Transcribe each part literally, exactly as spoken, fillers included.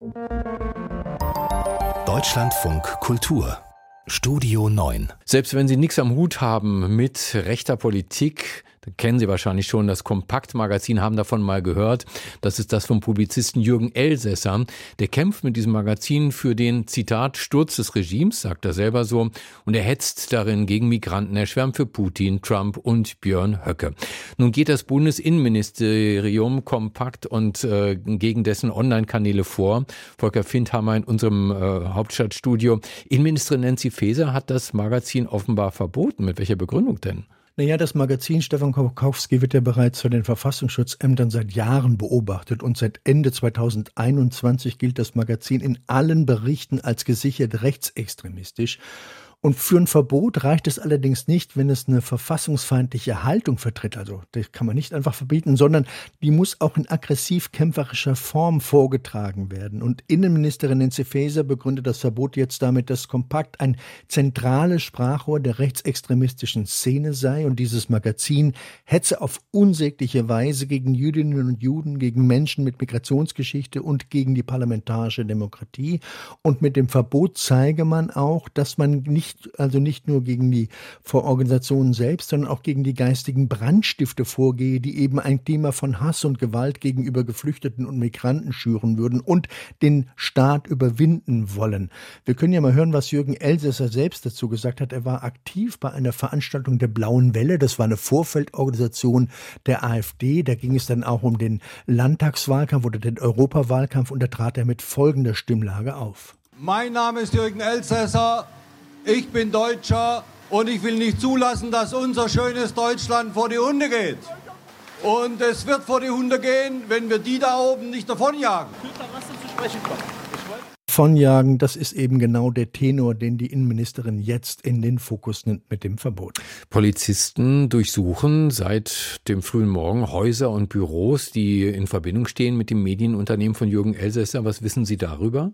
Deutschlandfunk Kultur Studio neun. Selbst wenn Sie nichts am Hut haben mit rechter Politik, dann kennen Sie wahrscheinlich schon das Kompakt-Magazin, haben davon mal gehört. Das ist das vom Publizisten Jürgen Elsässer. Der kämpft mit diesem Magazin für den, Zitat, Sturz des Regimes, sagt er selber so. Und er hetzt darin gegen Migranten. Er schwärmt für Putin, Trump und Björn Höcke. Nun geht das Bundesinnenministerium Kompakt und äh, gegen dessen Online-Kanäle vor. Volker Findhammer in unserem äh, Hauptstadtstudio. Innenministerin Nancy Faeser hat das Magazin offenbar verboten. Mit welcher Begründung denn? Naja, das Magazin Stefan Krokowski wird ja bereits von den Verfassungsschutzämtern seit Jahren beobachtet und seit Ende zweitausendeinundzwanzig gilt das Magazin in allen Berichten als gesichert rechtsextremistisch. Und für ein Verbot reicht es allerdings nicht, wenn es eine verfassungsfeindliche Haltung vertritt. Also das kann man nicht einfach verbieten, sondern die muss auch in aggressiv-kämpferischer Form vorgetragen werden. Und Innenministerin Nancy Faeser begründet das Verbot jetzt damit, dass Kompakt ein zentrales Sprachrohr der rechtsextremistischen Szene sei und dieses Magazin hetze auf unsägliche Weise gegen Jüdinnen und Juden, gegen Menschen mit Migrationsgeschichte und gegen die parlamentarische Demokratie. Und mit dem Verbot zeige man auch, dass man nicht also nicht nur gegen die Organisationen selbst, sondern auch gegen die geistigen Brandstifte vorgehe, die eben ein Klima von Hass und Gewalt gegenüber Geflüchteten und Migranten schüren würden und den Staat überwinden wollen. Wir können ja mal hören, was Jürgen Elsässer selbst dazu gesagt hat. Er war aktiv bei einer Veranstaltung der Blauen Welle. Das war eine Vorfeldorganisation der AfD. Da ging es dann auch um den Landtagswahlkampf oder den Europawahlkampf und da trat er mit folgender Stimmlage auf. Mein Name ist Jürgen Elsässer. Ich bin Deutscher und ich will nicht zulassen, dass unser schönes Deutschland vor die Hunde geht. Und es wird vor die Hunde gehen, wenn wir die da oben nicht davonjagen. Davonjagen, das ist eben genau der Tenor, den die Innenministerin jetzt in den Fokus nimmt mit dem Verbot. Polizisten durchsuchen seit dem frühen Morgen Häuser und Büros, die in Verbindung stehen mit dem Medienunternehmen von Jürgen Elsässer. Was wissen Sie darüber?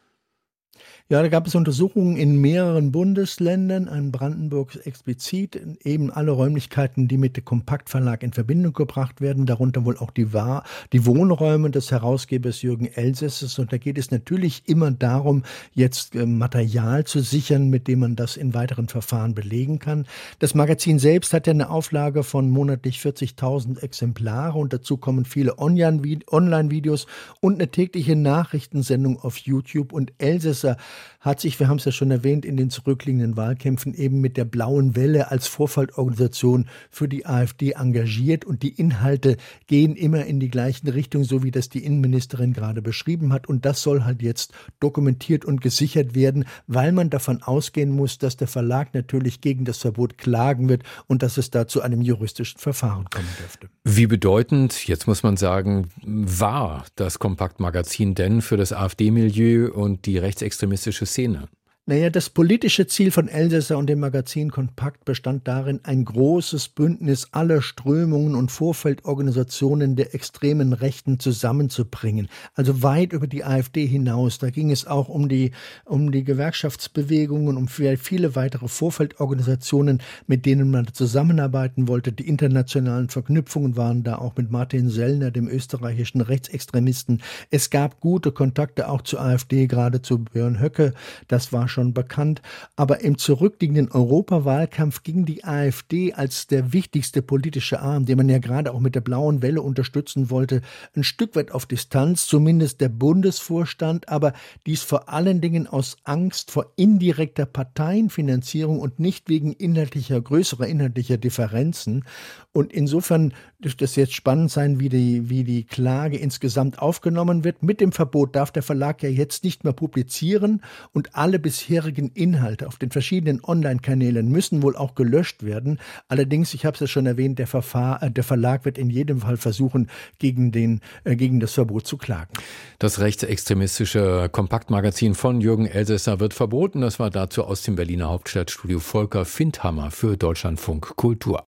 Ja, da gab es Untersuchungen in mehreren Bundesländern, in Brandenburg explizit, eben alle Räumlichkeiten, die mit dem Kompakt-Verlag in Verbindung gebracht werden, darunter wohl auch die, Wahr- die Wohnräume des Herausgebers Jürgen Elsässers. Und da geht es natürlich immer darum, jetzt äh, Material zu sichern, mit dem man das in weiteren Verfahren belegen kann. Das Magazin selbst hat ja eine Auflage von monatlich vierzigtausend Exemplare und dazu kommen viele Online-Videos und eine tägliche Nachrichtensendung auf YouTube. Und Elsässer hat sich, wir haben es ja schon erwähnt, in den zurückliegenden Wahlkämpfen eben mit der Blauen Welle als Vorfeldorganisation für die AfD engagiert und die Inhalte gehen immer in die gleiche Richtung, so wie das die Innenministerin gerade beschrieben hat und das soll halt jetzt dokumentiert und gesichert werden, weil man davon ausgehen muss, dass der Verlag natürlich gegen das Verbot klagen wird und dass es da zu einem juristischen Verfahren kommen dürfte. Wie bedeutend, jetzt muss man sagen, war das Kompakt-Magazin denn für das AfD-Milieu und die rechtsextremistische Szene? Naja, das politische Ziel von Elsässer und dem Magazin Kompakt bestand darin, ein großes Bündnis aller Strömungen und Vorfeldorganisationen der extremen Rechten zusammenzubringen. Also weit über die AfD hinaus. Da ging es auch um die, um die Gewerkschaftsbewegungen, um viele weitere Vorfeldorganisationen, mit denen man zusammenarbeiten wollte. Die internationalen Verknüpfungen waren da auch mit Martin Sellner, dem österreichischen Rechtsextremisten. Es gab gute Kontakte auch zur AfD, gerade zu Björn Höcke. Das war schon bekannt, aber im zurückliegenden Europawahlkampf ging die AfD als der wichtigste politische Arm, den man ja gerade auch mit der Blauen Welle unterstützen wollte, ein Stück weit auf Distanz, zumindest der Bundesvorstand, aber dies vor allen Dingen aus Angst vor indirekter Parteienfinanzierung und nicht wegen inhaltlicher, größerer inhaltlicher Differenzen. Und insofern dürfte es jetzt spannend sein, wie die, wie die Klage insgesamt aufgenommen wird. Mit dem Verbot darf der Verlag ja jetzt nicht mehr publizieren und alle bisherigen Inhalte auf den verschiedenen Online-Kanälen müssen wohl auch gelöscht werden. Allerdings, ich habe es ja schon erwähnt, der, Verfahr, der Verlag wird in jedem Fall versuchen, gegen, den, äh, gegen das Verbot zu klagen. Das rechtsextremistische Kompaktmagazin von Jürgen Elsässer wird verboten. Das war dazu aus dem Berliner Hauptstadtstudio Volker Findhammer für Deutschlandfunk Kultur.